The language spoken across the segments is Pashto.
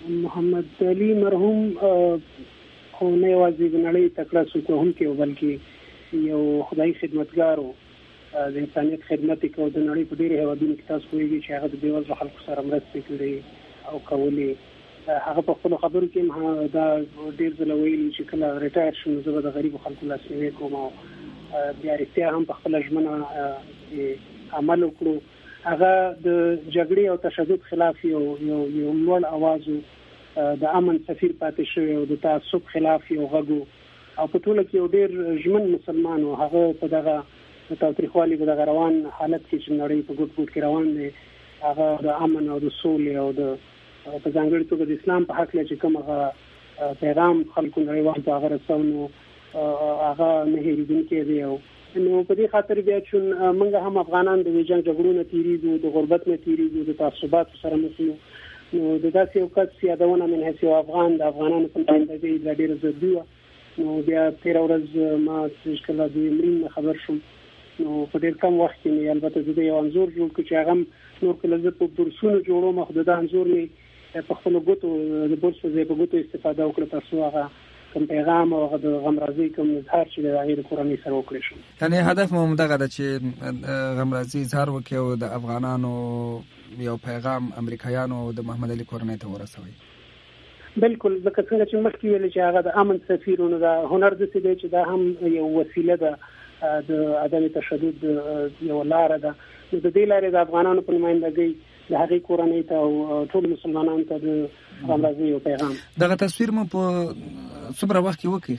محمد علي مرحوم خو نه یوازې د نړۍ تکړه څوکوونکی بلکې یو خدای خدمتګار و، د انسانیت خدمت یې کوو. د نړۍ په ډېرو هېوادونو کې تاسو پوهېږئ چې هغه د بېوزلو خلکو سره مرستې کړې او کولې. هغه په خپلو خبرو کې دا ډېر ځله ویلي چې کله ریټایر شم زه به د غریبو خلکو لاسنیوی کوم او بیا رښتیا هم په خپله ژمنه عمل وکړو. هغه د جګړې او تشدد خلاف یو لوړ اواز و، د امن سفیر پاتې شوی او د تعصب خلاف یو غږ و او په ټوله کې یو ډېر ژمن مسلمان و. هغه په دغه تاوتریخوالي په دغه روان حالت کې چې نړۍ په ګوټ ګوټ کې روان دی، هغه د امن او د سولې او د په ځانګړي توګه د اسلام په حق چې کوم هغه پیغام خلکو نړیوال ته هغه رسو نو هغه نه هېرېدونکی دی. نو په دې خاطر بیا چې موږ هم افغانان د ویجنګ جګړو نه تېرېږو، د غربت نه تېرېږو، د تعصباتو سره مخ یو. نو د داسې یو کس یادونه من حیث یو افغان د افغانانو په نمایندګۍ دا ډېره ضروري وه. نو بیا تېره ورځ ما چې کله د مړینې نه خبر شوم نو په ډېر کم وخت کې مې البته زه د یو انځور جوړ کړ چې هغه هم نور کله زه په برسونو جوړوم، خو د دا انځور مې په خپلو ګوتو د برس په ځای په ګوتو استفاده وکړه تر څو هغه کوم پیغام او هغه د غمرازۍ کوم اظهار چې د هغې د کورنۍ سره وکړی شم. یعنې هدف مو همدغه ده چې غمرازۍ اظهار وکړي او د افغانانو یو پیغام امریکایانو د محمد علي کورنۍ ته ورسوي. بالکل، ځکه څنګه چې مخکې ویل چې هغه د امن سفیر و، نو دا هنر داسې دی چې دا هم یو وسیله ده د عدم تشدد یو لاره ده. نو د دې لارې د افغانانو په نمایندګۍ د هغې کورنۍ ته او ټول مسلمانانو ته د غمرازۍ یو پیغام. دغه تصویر مو په څومره وخت کې وکړ؟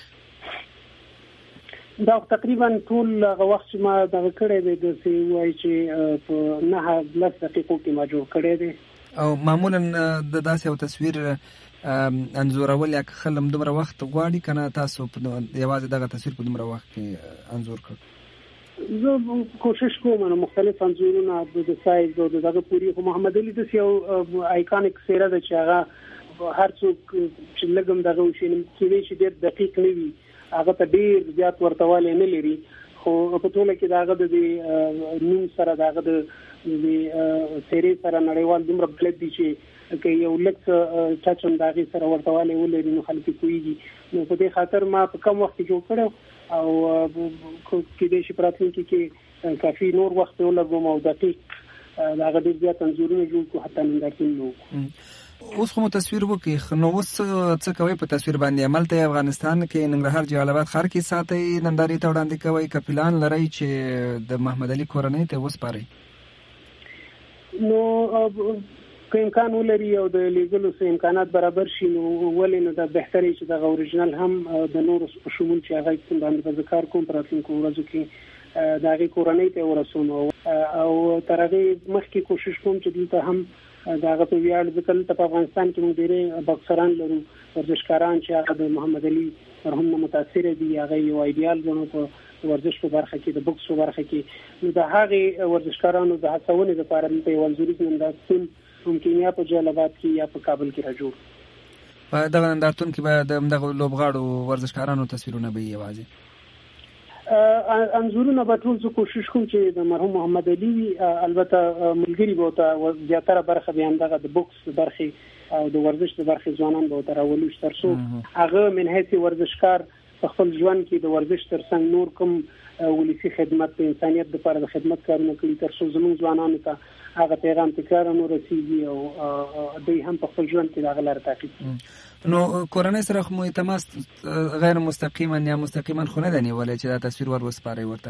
دا تقریبا ټول هغه وخت چې ما دغه کړی دی داسې وایي چې په 9-10 دقیقو کې ما جوړ کړی دی. او معمولا د داسې یو تصویر انځورول یا خلم دومره وخت غواړي که نه تاسو یوازې دغه تصویر په دومره وخت کې انځور کړ؟ زه کوشش کوم نو مختلف انځورونه د سایز او دغه پوری. خو محمد علي داسې یو آیکانیک څېره ده چې هغه هر څوک چې لږ هم دغه وشي کېدای شي ډېر دقیق نه وي، هغه ته ډېر زیات ورتوالی نه لري، خو په ټوله کې د هغه د نوم سره د هغه د څېرې سره نړیوال دومره بلد دي چې که یو لږ ټچ هم د هغې سره ورتوالی ولري نو خلک یې پوهېږي. نو په دې خاطر ما په کم وخت کې جوړ کړی او کېدای شي په راتلونکي کې کافي نور وخت ولګوم او دقیق د هغه ډېر زیات انځورونه جوړ کړو، حتی نندارتونونه وکړو. اوس خو مو تصویر وکړي، نو اوس څه کوئ په تصویر باندې؟ عملته افغانستان کې ننګرهار جلال آباد ښار کې ساتئ، نندارې ته وړاندې کوئ که پلان لرئ چې د محمد علي کورنۍ ته وسپارئ؟ نو که امکان ولري او د لیږلو څه امکانات برابر شي نو ولې نه، دا بهترې چې دغه اوریجنل هم د نورو په شمول چې هغه باندې به زه کار کوم په راتلونکو ورځو کې د هغې کورنۍ ته ورسوم او تر هغې مخکې کوشش کوم چې دلته هم د هغه په ویاړ، ځکه دلته په افغانستان کې موږ ډېری بکسران لرو، ورزشکاران چې هغه د محمد علي مرحوم نه متاثره دي، هغه یو ایډیال ګڼو په ورزش په برخه کې، د بوکس په برخه کې. نو د هغې ورزشکارانو د هڅونې لپاره دلته یو انځوریز نندارتون ممکن یا په جلال آباد کې یا په کابل کې راجوړ. په دغه نندارتون کې به د دغه لوبغاړو ورزشکارانو تصویرونه به یوازې انځورونه به ټول زه کوشش کوم چې د مرحوم محمد علي وي، البته ملګري به ورته زیاتره برخه به همدغه د بوکس برخې او د ورزش د برخې ځوانان به ورته راولو تر څو هغه من حیث ورزشکار په خپل ژوند کې د ورزش تر څنګ نور کوم ولسي خدمت د انسانیت لپاره د خدمت کارونه کوي تر څو زموږ ځوانانو ته هغه پیغام تکرار نو رسیږي او دوی هم په خپل ژوند کې دغه لاره تعقیب کړي. نو کورنۍ سره خو مو تماس غیر مستقیما یا مستقیما خو نه دی نیولی چې دا تصویر ور وسپارئ ورته؟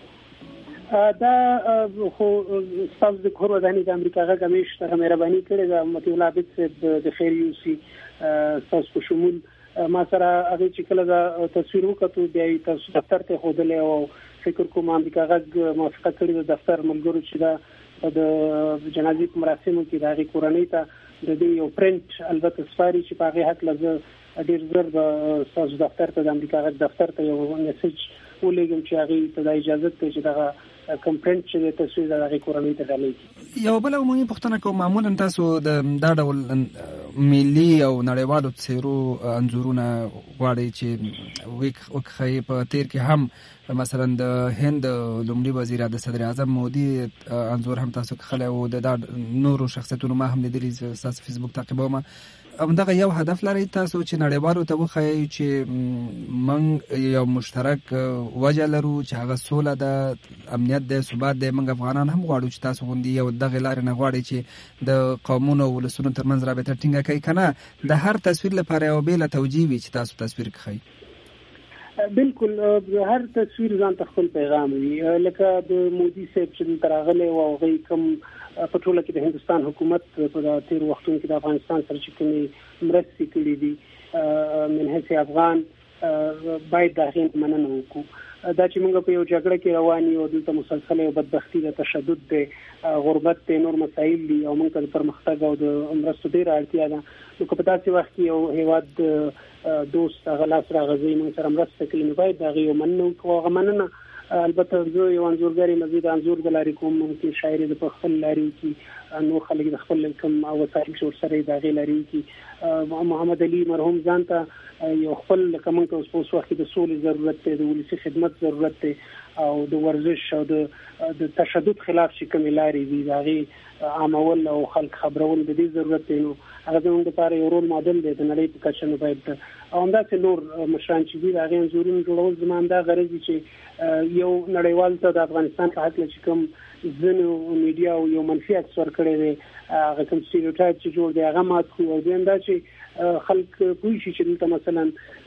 دا خو ستاسو د کور ودانۍ د امریکا غږ همیش سره مهرباني کړې ده، مطیع الله عابد صاحب د خیر یوسي ستاسو په شمول ما سره هغې چې کله دا تصویر وکتو بیا یې تاسو دفتر ته ښودلی او فکر کوم امریکا غږ موافقه کړې ده دفتر ملګرو چې دا د جنازې په مراسمو کې د هغې کورنۍ ته د دې یو پرنټ البته سپاري چې په هغې هکله زه ډېر ژر به ستاسو دفتر ته د امریکا غږ دفتر ته یو میسج ولېږم چې هغې ته دا اجازت دی چې دغه کوم پرنټ چې د تصویر د هغې کورنۍ ته ډالېږي. یو بله عمومي پوښتنه کوم، معمولا تاسو دا ډول ملي او نړیوالو څېرو انځورونه غواړئ چې وښیئ. په تېر کې هم مثلا د هند لومړي وزیر د صدر اعظم مودي انځور هم تاسو کښلی و، د نورو شخصیتونو ما هم لیدلي، ستاسو فیسبوک تعقیبوم. همدغه یو هدف لري تاسو چې نړیوالو ته وښایئ چې موږ یو مشترک وجه لرو چې هغه سوله ده، امنیت ده، ثبات ده. موږ افغانان هم غواړو چې تاسو غوندې یو دغه لارې نه غواړئ چې د قومونو او ولسونو ترمنځ رابطه ټینګه کوي که نه د هر تصویر لپاره یو بېله توجیه وي چې تاسو تصویر کښئ. بالکل هر تصویر ځان ته خپل پیغام وي. لکه د مودي صاحب چې دلته راغلی و او هغوی کوم په ټوله کې د هندوستان حکومت په تېرو وختونو کې د افغانستان سره چې کومې مرستې کړي دي من حیث افغان باید د هغې مننه وکړو. دا چې موږ په یو جګړه کې روان یو، دلته مسلسله یو بدبختي ده، تشدد دی، غربت دی، نور مسایل دي او موږ ته د پرمختګ او د مرستو ډېره اړتیا ده. نو که په داسې وخت کې یو هېواد دوست هغه لاس راغځوي موږ سره مرسته کوي نو باید د هغې یو مننه وکړو. هغه مننه البته زه یو انځورګر یم، زه د انځور د لارې کوم، ممکن شاعر د په خپل لارې وکړي، نور خلک د خپل کوم وسایل چې ورسره یې د هغې لارې وکړي. محمد علي مرحوم ځان ته یو خپل لکه موږ ته اوس په وخت کې د سولې ضرورت دی، د ولسي خدمت ضرورت دی او د ورزش او د تشدد خلاف چې کومې لارې دي د هغې عامول او خلک خبرول د دې ضرورت دی. نو هغه زموږ لپاره یو رول ماډل دی د نړۍ په کچه. نو باید او همداسې نور مشران چې دي د هغې انځورونه جوړول زما همدا غرض وي چې یو نړیوال ته د افغانستان په هکله چې کوم ځینو میډیا او یو منفي عکس ورکړی دی، هغه کوم سټیریوټایپ چې جوړ دی هغه مات کړو. او دویم دا چې خلک پوه شي چې دلته مثلا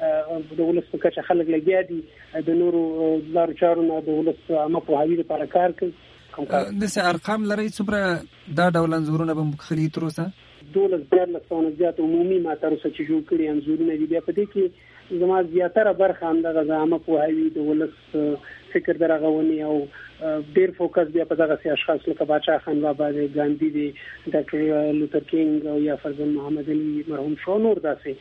د ولس په کچه خلک لګیا دي د نورو لارو چارو نه د ولس عامه پوهاوي لپاره کار کوي. داسې ارقام لرئ څومره دا ډول انځورونه به مخلي تر اوسه؟ 12,000 زیات عمومي ما تر اوسه چې جوړ کړي انځورونه دي. بیا په دې کې زما زیاتره برخه همدغه عامه پوهاوي، د ولس فکر د رغونې او ډېر فوکس بیا په دغسې اشخاص لکه باچا خان بابا دی، ګاندي دی، ډاکټر لوتر کینګ او یا فرزند محمد علي مرحوم شو، نور داسې